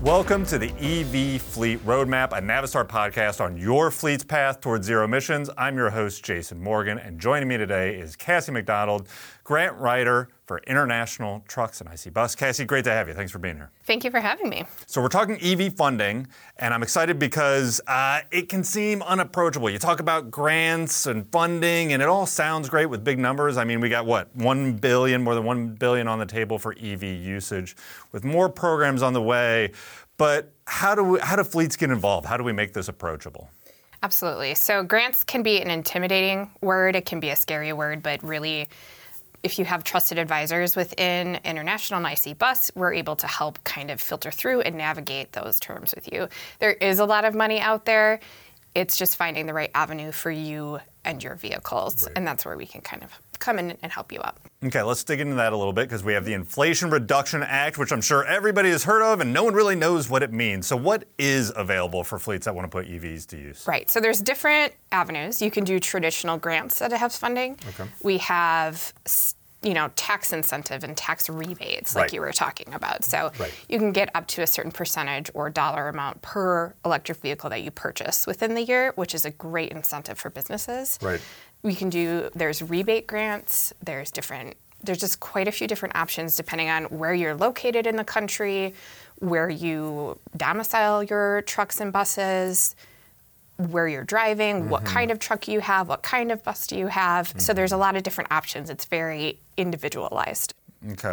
Welcome to the EV Fleet Roadmap, a Navistar podcast on your fleet's path towards zero emissions. I'm your host, Jason Morgan, and joining me today is Cassie McDonald, grant writer for International Trucks and IC Bus. Cassie, great to have you. Thanks for being here. Thank you for having me. So we're talking EV funding, and I'm excited because it can seem unapproachable. You talk about grants and funding, and it all sounds great with big numbers. I mean, we got, what, more than $1 billion on the table for EV usage, with more programs on the way. But how do fleets get involved? How do we make this approachable? Absolutely. So grants can be an intimidating word. It can be a scary word, but really, if you have trusted advisors within International and IC Bus, we're able to help kind of filter through and navigate those terms with you. There is a lot of money out there. It's just finding the right avenue for you and your vehicles. Right. And that's where we can kind of come in and help you out. Okay, let's dig into that a little bit because we have the Inflation Reduction Act, which I'm sure everybody has heard of and no one really knows what it means. So what is available for fleets that want to put EVs to use? Right, so there's different avenues. You can do traditional grants that have funding. Okay. We have tax incentive and tax rebates like you were talking about. So you can get up to a certain percentage or dollar amount per electric vehicle that you purchase within the year, which is a great incentive for businesses. Right. There's rebate grants, there's just quite a few different options depending on where you're located in the country, where you domicile your trucks and buses, where you're driving, what kind of truck you have, what kind of bus do you have. So there's a lot of different options. It's very individualized. Okay.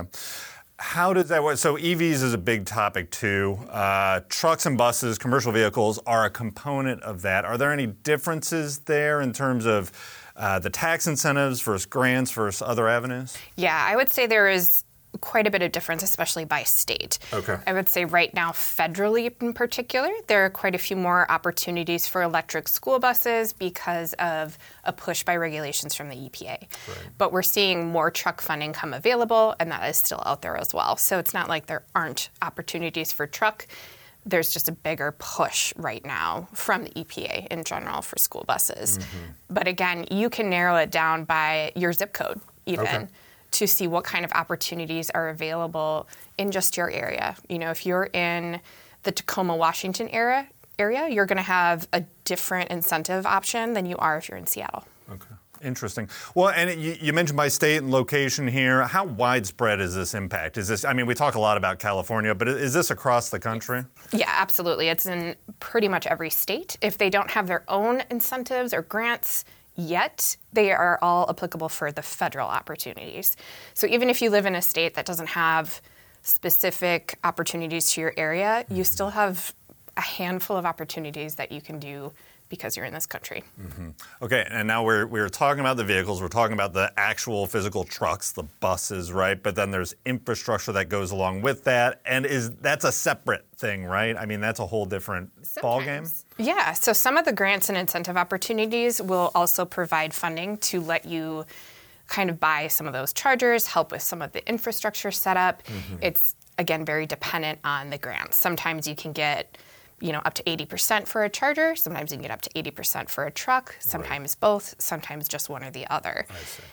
How does that work? So EVs is a big topic too. Trucks and buses, commercial vehicles are a component of that. Are there any differences there in terms of the tax incentives versus grants versus other avenues? Yeah, I would say there is quite a bit of difference, especially by state. Okay. I would say right now, federally in particular, there are quite a few more opportunities for electric school buses because of a push by regulations from the EPA. Right. But we're seeing more truck funding come available, and that is still out there as well. So it's not like there aren't opportunities for truck. There's just a bigger push right now from the EPA in general for school buses. But again, you can narrow it down by your zip code even to see what kind of opportunities are available in just your area. You know, if you're in the Tacoma, Washington area, you're going to have a different incentive option than you are if you're in Seattle. Okay. Interesting. Well, and you mentioned by state and location here. How widespread is this impact? We talk a lot about California, but is this across the country? Yeah, absolutely. It's in pretty much every state. If they don't have their own incentives or grants yet, they are all applicable for the federal opportunities. So even if you live in a state that doesn't have specific opportunities to your area, you still have a handful of opportunities that you can do because you're in this country. Okay, and now we're talking about the vehicles, we're talking about the actual physical trucks, the buses, right? But then there's infrastructure that goes along with that, and that's a separate thing, right? I mean, that's a whole different ballgame? Yeah, so some of the grants and incentive opportunities will also provide funding to let you kind of buy some of those chargers, help with some of the infrastructure setup. It's, again, very dependent on the grants. Sometimes you can get up to 80% for a charger. Sometimes you can get up to 80% for a truck. Sometimes both. Sometimes just one or the other. I see.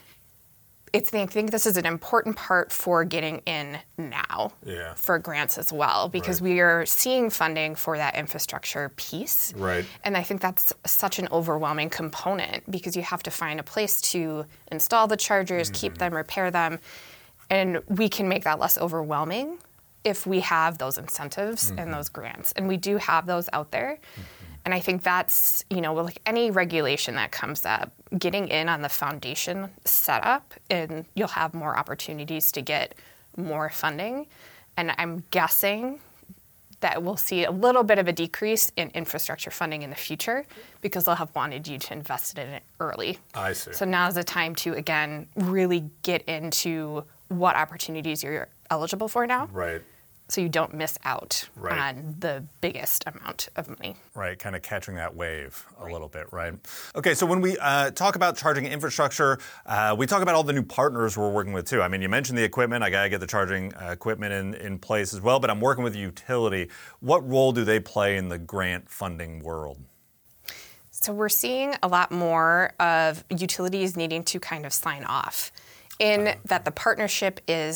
I think this is an important part for getting in now for grants as well, because we are seeing funding for that infrastructure piece. Right. And I think that's such an overwhelming component because you have to find a place to install the chargers, keep them, repair them, and we can make that less overwhelming if we have those incentives and those grants. And we do have those out there. And I think that's, like any regulation that comes up, getting in on the foundation setup, and you'll have more opportunities to get more funding. And I'm guessing that we'll see a little bit of a decrease in infrastructure funding in the future because they'll have wanted you to invest in it early. I see. So now's the time to, again, really get into what opportunities you're eligible for now. Right. So you don't miss out on the biggest amount of money. Right, kind of catching that wave a little bit, right? Okay, so when we talk about charging infrastructure, we talk about all the new partners we're working with too. I mean, you mentioned the equipment. I got to get the charging equipment in place as well, but I'm working with a utility. What role do they play in the grant funding world? So we're seeing a lot more of utilities needing to kind of sign off in that the partnership is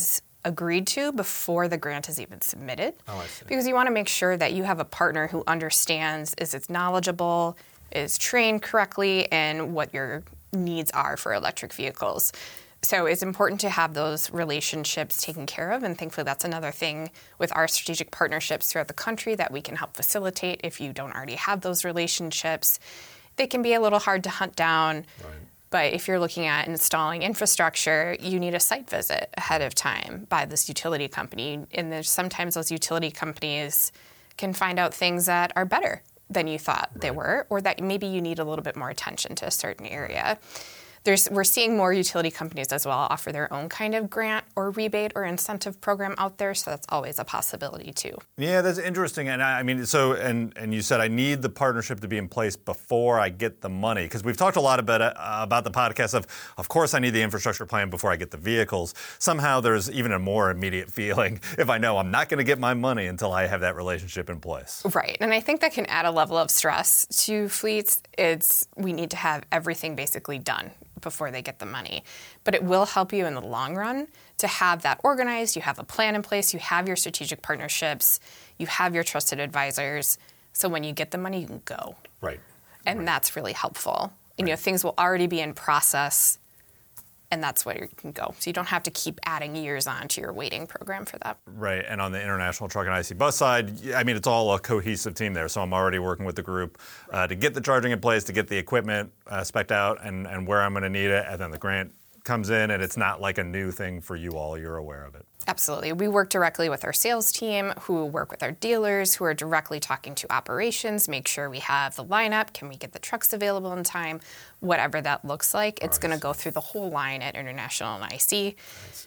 agreed to before the grant is even submitted. Oh, I see. Because you want to make sure that you have a partner who understands, is knowledgeable, is trained correctly, and what your needs are for electric vehicles. So it's important to have those relationships taken care of, and thankfully that's another thing with our strategic partnerships throughout the country that we can help facilitate if you don't already have those relationships. They can be a little hard to hunt down, Right. but if you're looking at installing infrastructure, you need a site visit ahead of time by this utility company, and there's sometimes those utility companies can find out things that are better than you thought they were, or that maybe you need a little bit more attention to a certain area. We're seeing more utility companies as well offer their own kind of grant or rebate or incentive program out there, so that's always a possibility too. Yeah, that's interesting. And I mean, so, and you said I need the partnership to be in place before I get the money, because we've talked a lot about the podcast of course I need the infrastructure plan before I get the vehicles. Somehow there's even a more immediate feeling if I know I'm not going to get my money until I have that relationship in place. Right, and I think that can add a level of stress to fleets. We need to have everything basically done before they get the money. But it will help you in the long run to have that organized. You have a plan in place. You have your strategic partnerships. You have your trusted advisors. So when you get the money, you can go. Right. And that's really helpful. And, things will already be in process, and that's where you can go. So you don't have to keep adding years on to your waiting program for that. Right, and on the International Truck and IC Bus side, I mean, it's all a cohesive team there. So I'm already working with the group to get the charging in place, to get the equipment spec'd out and where I'm going to need it. And then the grant comes in, and it's not like a new thing for you all. You're aware of it. Absolutely. We work directly with our sales team, who work with our dealers, who are directly talking to operations, make sure we have the lineup, can we get the trucks available in time, whatever that looks like. It's going to go through the whole line at International and IC.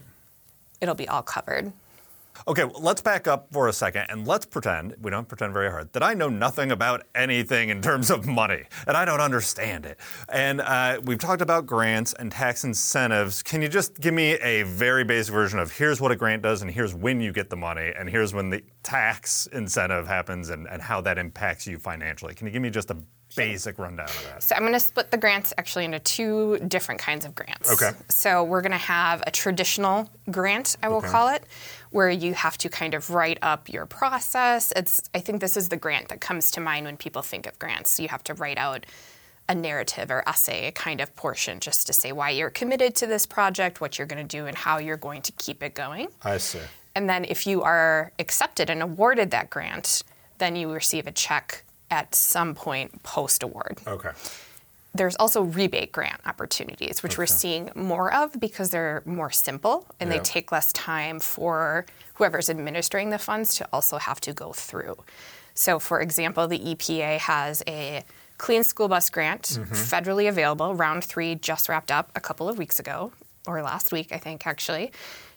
It'll be all covered. Okay, well, let's back up for a second, and let's pretend, we don't pretend very hard, that I know nothing about anything in terms of money, and I don't understand it. And we've talked about grants and tax incentives. Can you just give me a very basic version of here's what a grant does, and here's when you get the money, and here's when the tax incentive happens, and how that impacts you financially? Can you give me just a basic rundown of that? So I'm going to split the grants actually into two different kinds of grants. Okay. So we're going to have a traditional grant, I will call it, where you have to kind of write up your process. I think this is the grant that comes to mind when people think of grants. So you have to write out a narrative or essay kind of portion just to say why you're committed to this project, what you're going to do, and how you're going to keep it going. I see. And then if you are accepted and awarded that grant, then you receive a check at some point post-award. Okay. There's also rebate grant opportunities, which we're seeing more of because they're more simple and they take less time for whoever's administering the funds to also have to go through. So, for example, the EPA has a Clean School Bus Grant federally available. Round 3 just wrapped up a couple of weeks ago, or last week, I think, actually.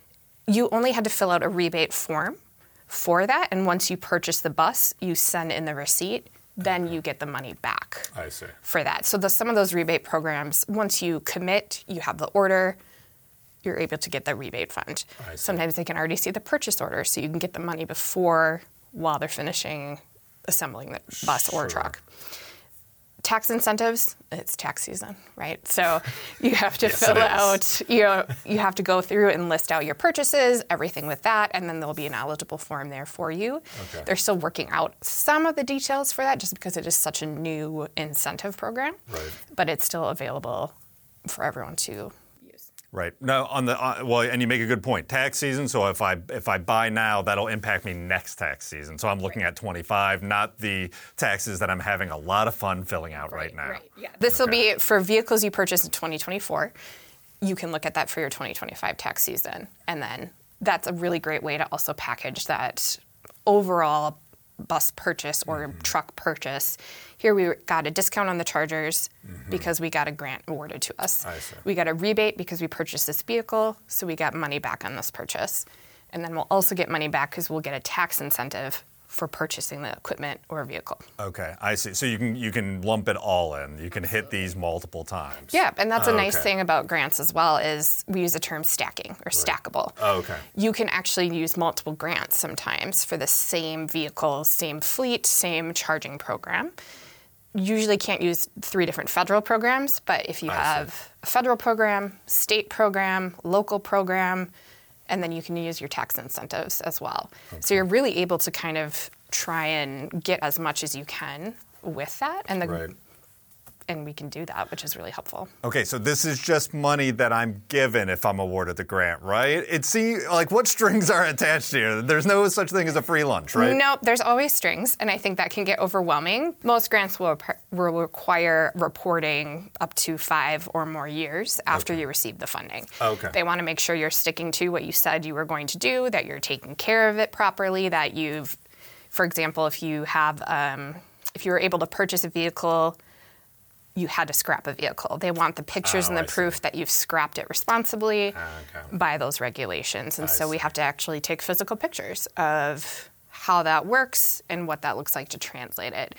You only had to fill out a rebate form for that, and once you purchase the bus, you send in the receipt. Then you get the money back for that. So some of those rebate programs, once you commit, you have the order, you're able to get the rebate fund. Sometimes they can already see the purchase order, so you can get the money while they're finishing assembling the bus or truck. Tax incentives, it's tax season, right? So you have to fill out, you have to go through and list out your purchases, everything with that, and then there'll be an eligible form there for you. Okay. They're still working out some of the details for that just because it is such a new incentive program, but it's still available for everyone to use. Right. No, and you make a good point. Tax season, so if I buy now, that'll impact me next tax season. So I'm looking at 25, not the taxes that I'm having a lot of fun filling out right now. Right. Yeah. This will be for vehicles you purchase in 2024. You can look at that for your 2025 tax season. And then that's a really great way to also package that overall bus purchase or truck purchase. Here we got a discount on the chargers because we got a grant awarded to us. We got a rebate because we purchased this vehicle, so we got money back on this purchase. And then we'll also get money back because we'll get a tax incentive for purchasing the equipment or vehicle. Okay, I see. So you can lump it all in. You can hit these multiple times. Yeah, and that's a nice thing about grants as well is we use the term stacking or stackable. Oh, okay. You can actually use multiple grants sometimes for the same vehicle, same fleet, same charging program. Usually can't use 3 different federal programs, but if you have a federal program, state program, local program, and then you can use your tax incentives as well. So you're really able to kind of try and get as much as you can with that, and Right. and we can do that, which is really helpful. Okay, so this is just money that I'm given if I'm awarded the grant, right? It seems like what strings are attached here? There's no such thing as a free lunch, right? No, there's always strings, and I think that can get overwhelming. Most grants will require reporting up to 5 or more years after you receive the funding. Okay. They want to make sure you're sticking to what you said you were going to do, that you're taking care of it properly, that you've, for example, if you were able to purchase a vehicle, you had to scrap a vehicle. They want the pictures and the proof that you've scrapped it responsibly by those regulations. And so we have to actually take physical pictures of how that works and what that looks like to translate it.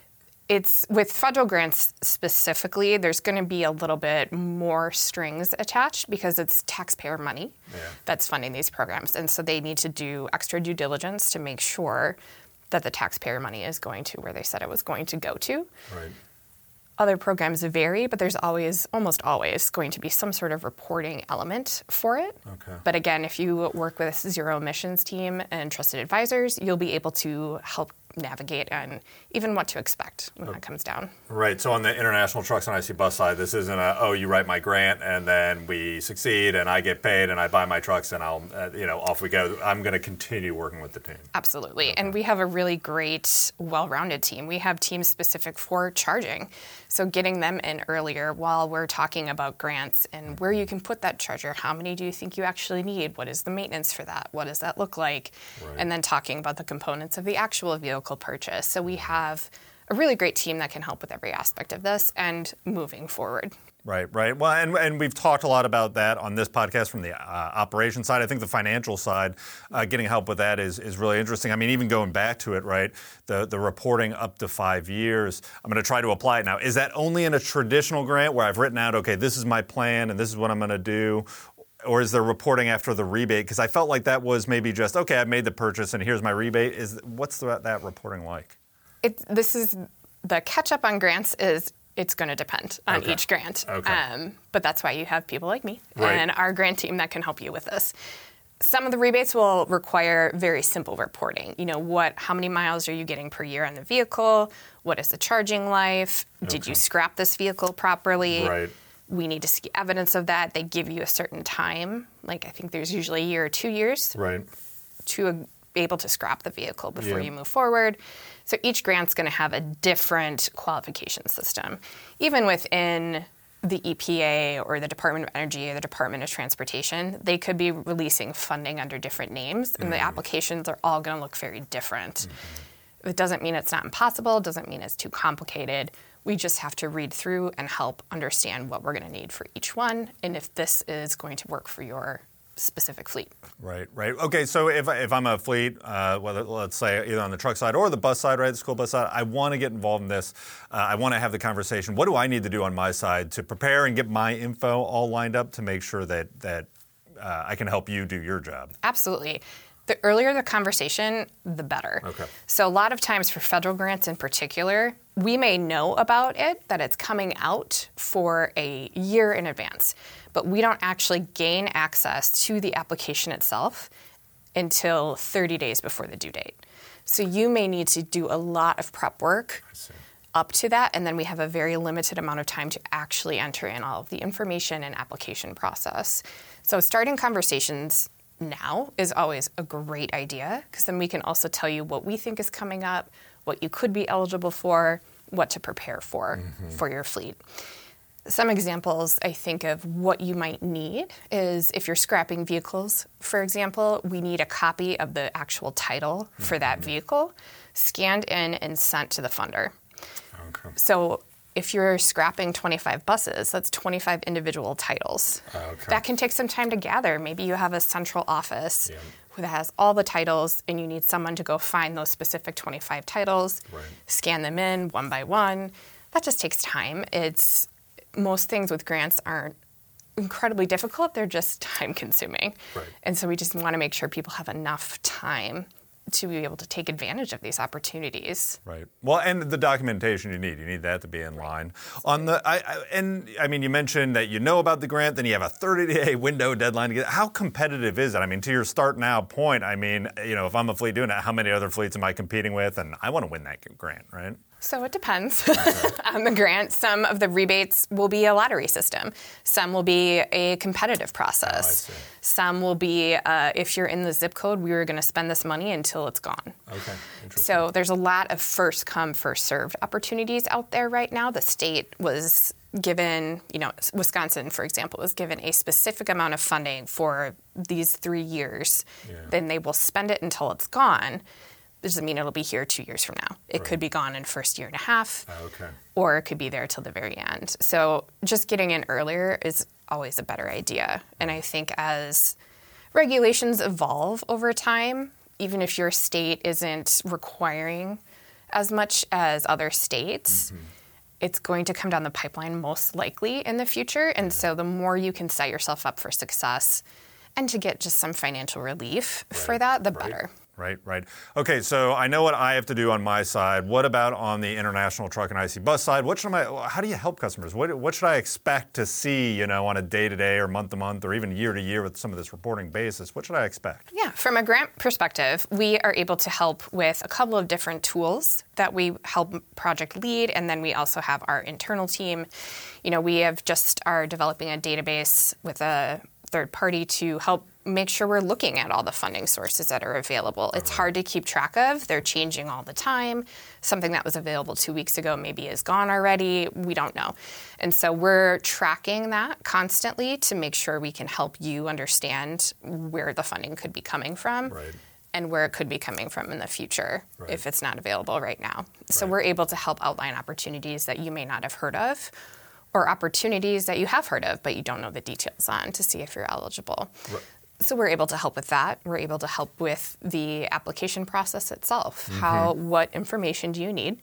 It's with federal grants specifically, there's going to be a little bit more strings attached because it's taxpayer money that's funding these programs. And so they need to do extra due diligence to make sure that the taxpayer money is going to where they said it was going to go to. Right. Other programs vary, but there's almost always going to be some sort of reporting element for it. Okay. But again, if you work with a zero emissions team and trusted advisors, you'll be able to help navigate and even what to expect when that comes down. Right. So on the international trucks and IC bus side, this isn't you write my grant and then we succeed and I get paid and I buy my trucks and I'll, off we go. I'm going to continue working with the team. Absolutely. And we have a really great, well-rounded team. We have teams specific for charging. So getting them in earlier while we're talking about grants and where you can put that charger. How many do you think you actually need? What is the maintenance for that? What does that look like? Right. And then talking about the components of the actual vehicle purchase. So we have a really great team that can help with every aspect of this and moving forward. Right. Well, and we've talked a lot about that on this podcast from the operations side. I think the financial side, getting help with that is really interesting. I mean, even going back to it, right, the reporting up to 5 years, I'm going to try to apply it now. Is that only in a traditional grant where I've written out, okay, this is my plan and this is what I'm going to do? Or is there reporting after the rebate? Because I felt like that was maybe just, okay, I made the purchase and here's my rebate. What's that reporting like? This is the catch up on grants is it's going to depend on each grant. Okay. But that's why you have people like me Right. and our grant team that can help you with this. Some of the rebates will require very simple reporting. How many miles are you getting per year on the vehicle? What is the charging life? Did you scrap this vehicle properly? Right. We need to see evidence of that. They give you a certain time. Like I think there's usually a year or 2 years Right. to be able to scrap the vehicle before you move forward. So each grant's going to have a different qualification system. Even within the EPA or the Department of Energy or the Department of Transportation, they could be releasing funding under different names, and the applications are all going to look very different. It doesn't mean it's not impossible. It doesn't mean it's too complicated. We just have to read through and help understand what we're going to need for each one and if this is going to work for your specific fleet. Right. Okay, so if I'm a fleet, whether let's say either on the truck side or the bus side, right, the school bus side, I want to get involved in this. I want to have the conversation. What do I need to do on my side to prepare and get my info all lined up to make sure that I can help you do your job? Absolutely. The earlier the conversation, the better. Okay. So a lot of times for federal grants in particular, we may know about it, that it's coming out for a year in advance, but we don't actually gain access to the application itself until 30 days before the due date. So you may need to do a lot of prep work up to that, and then we have a very limited amount of time to actually enter in all of the information and application process. So starting conversations now is always a great idea because then we can also tell you what we think is coming up, what you could be eligible for, what to prepare for your fleet. Some examples I think of what you might need is if you're scrapping vehicles, for example, we need a copy of the actual title for that vehicle scanned in and sent to the funder. Okay. So if you're scrapping 25 buses, that's 25 individual titles. Okay. That can take some time to gather. Maybe you have a central office that has all the titles and you need someone to go find those specific 25 titles, scan them in one by one. That just takes time. Most things with grants aren't incredibly difficult. They're just time consuming. Right. And so we just want to make sure people have enough time to be able to take advantage of these opportunities. Right. Well, and the documentation you need that to be in line. On the, I mean, you mentioned that you know about the grant, then you have a 30-day window deadline to get. How competitive is it? I mean, to your start now point, I mean, if I'm a fleet doing it, how many other fleets am I competing with? And I want to win that grant, right? So it depends on the grant. Some of the rebates will be a lottery system. Some will be a competitive process. Oh, I see. Some will be, if you're in the zip code, we are going to spend this money until it's gone. Okay, interesting. So there's a lot of first come, first served opportunities out there right now. The state was given, Wisconsin, for example, was given a specific amount of funding for these 3 years. Yeah. Then they will spend it until it's gone. Doesn't mean it'll be here 2 years from now. It could be gone in first year and a half, or it could be there till the very end. So just getting in earlier is always a better idea. And I think as regulations evolve over time, even if your state isn't requiring as much as other states, it's going to come down the pipeline most likely in the future. And so the more you can set yourself up for success and to get just some financial relief for that, the better. Right. Okay, so I know what I have to do on my side. What about on the international truck and IC bus side? How do you help customers? What should I expect to see, on a day-to-day or month-to-month or even year-to-year with some of this reporting basis? What should I expect? Yeah, from a grant perspective, we are able to help with a couple of different tools that we help project lead, and then we also have our internal team. We are developing a database with a third party to help make sure we're looking at all the funding sources that are available. It's hard to keep track of. They're changing all the time. Something that was available 2 weeks ago maybe is gone already. We don't know. And so we're tracking that constantly to make sure we can help you understand where the funding could be coming from and where it could be coming from in the future if it's not available right now. So we're able to help outline opportunities that you may not have heard of, or opportunities that you have heard of but you don't know the details on to see if you're eligible. So we're able to help with that. We're able to help with the application process itself. What information do you need?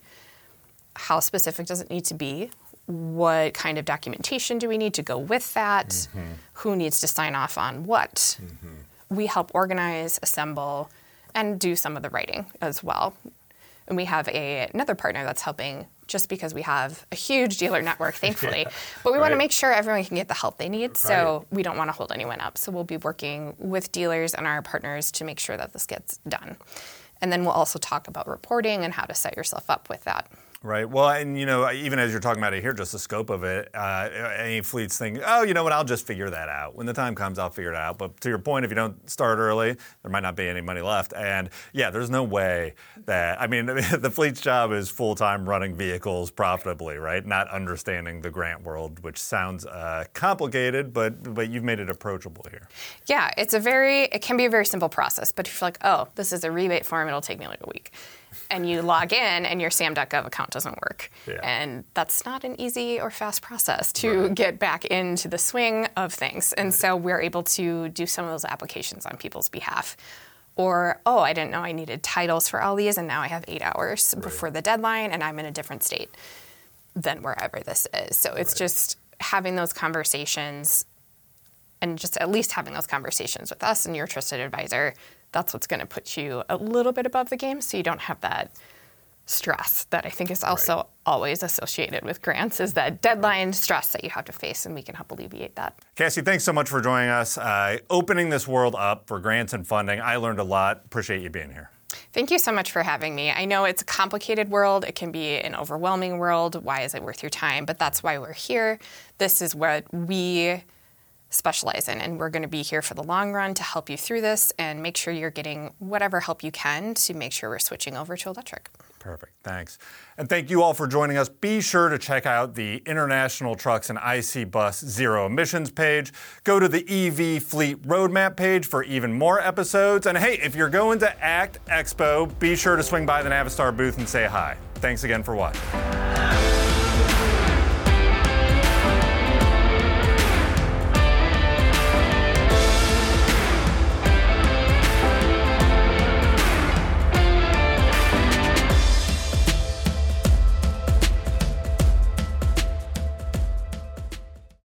How specific does it need to be? What kind of documentation do we need to go with that? Who needs to sign off on what? We help organize, assemble, and do some of the writing as well. And we have another partner that's helping, just because we have a huge dealer network, thankfully. But we want to make sure everyone can get the help they need, so we don't want to hold anyone up. So we'll be working with dealers and our partners to make sure that this gets done. And then we'll also talk about reporting and how to set yourself up with that. Right. Well, and, even as you're talking about it here, just the scope of it, any fleets think, oh, you know what, I'll just figure that out. When the time comes, I'll figure it out. But to your point, if you don't start early, there might not be any money left. And, there's no way that, the fleet's job is full-time running vehicles profitably, right? Not understanding the grant world, which sounds complicated, but you've made it approachable here. Yeah, it can be a very simple process. But if you're like, oh, this is a rebate form, it'll take me like a week. And you log in and your SAM.gov account doesn't work. And that's not an easy or fast process to get back into the swing of things. And so we're able to do some of those applications on people's behalf. Or, I didn't know I needed titles for all these, and now I have 8 hours before the deadline, and I'm in a different state than wherever this is. So it's just having those conversations, and just at least having those conversations with us and your trusted advisor. That's what's going to put you a little bit above the game, so you don't have that stress that I think is also always associated with grants, is that deadline stress that you have to face, and we can help alleviate that. Cassie, thanks so much for joining us, opening this world up for grants and funding. I learned a lot. Appreciate you being here. Thank you so much for having me. I know it's a complicated world. It can be an overwhelming world. Why is it worth your time? But that's why we're here. This is what we specialize in, and we're going to be here for the long run to help you through this and make sure you're getting whatever help you can to make sure we're switching over to electric. Perfect. Thanks. And thank you all for joining us. Be sure to check out the International Trucks and IC Bus Zero Emissions page. Go to the EV Fleet Roadmap page for even more episodes. And hey, if you're going to ACT Expo, be sure to swing by the Navistar booth and say hi. Thanks again for watching.